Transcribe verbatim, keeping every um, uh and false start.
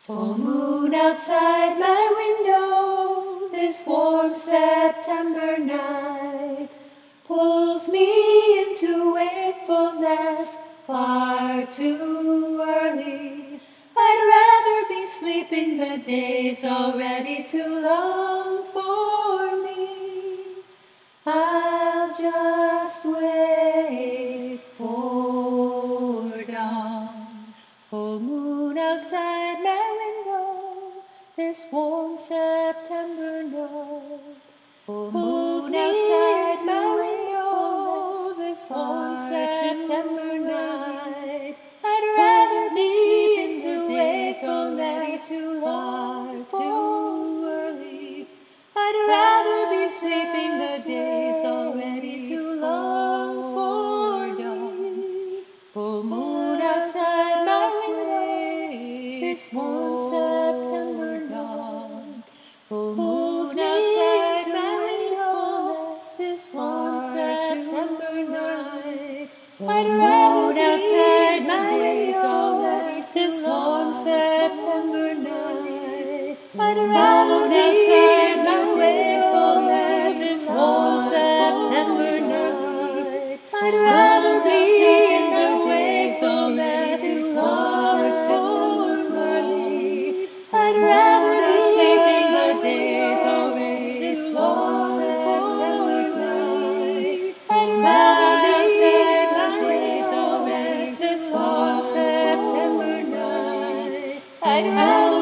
Full moon outside my window, this warm September night pulls me into wakefulness far too early. I'd rather be sleeping, the day's already too long for me. I'll just wait for dawn. Full moon outside my window, this warm September night Full moon outside my window, this warm September night. I'd rather be sleeping to wakefulness too long, too early. I'd rather be sleeping, the day's already too long for dawn. Full moon outside my window, this warm September night. Full moon outside my window, this warm September night. I'd rather be outside my window, this warm September night. I'd rather be outside my window, this warm September night. I'd rather be in the wakefulness, this warm September night. I'd rather be sleeping, the days already this warm September night. I'd rather be sleeping, the days already this warm September night. I'd rather